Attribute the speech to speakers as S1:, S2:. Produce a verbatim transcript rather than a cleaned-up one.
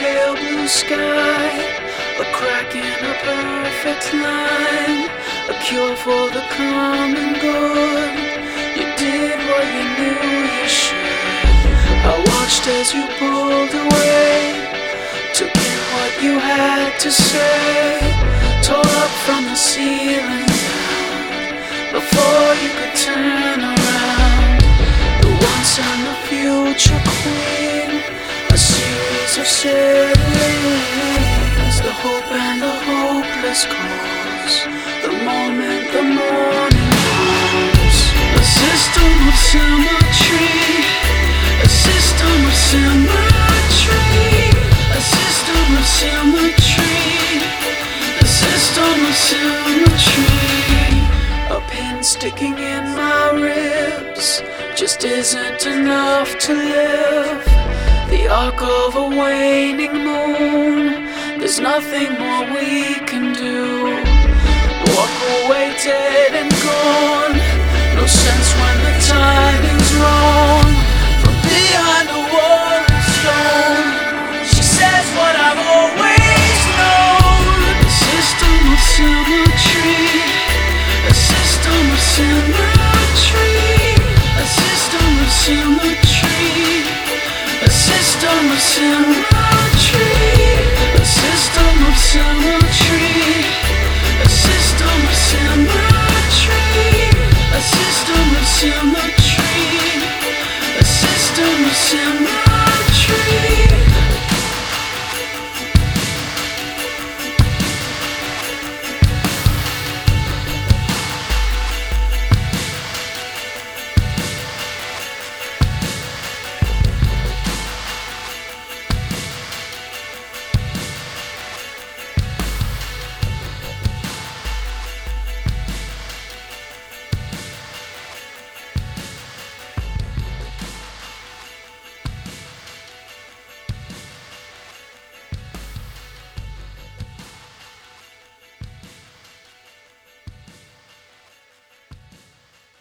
S1: pale blue sky, a crack in a perfect line, a cure for the common good. You did what you knew you should. I watched as you pulled away, took in what you had to say, tore up from the ceiling down, before you could turn around. The once and the future queen, a series of settings, the hope and the hopeless cause, the moment the morning comes. A system of symmetry, a system of symmetry, a system of symmetry, a system of symmetry. A pin sticking in my ribs just isn't enough to live. The arc of a waning moon, there's nothing more we can do. Walk away dead and gone, no sense when the timing's wrong. From behind a wall of stone, she says what I've always known. A system of symmetry, a system of symmetry, a system of symmetry, a system of symmetry.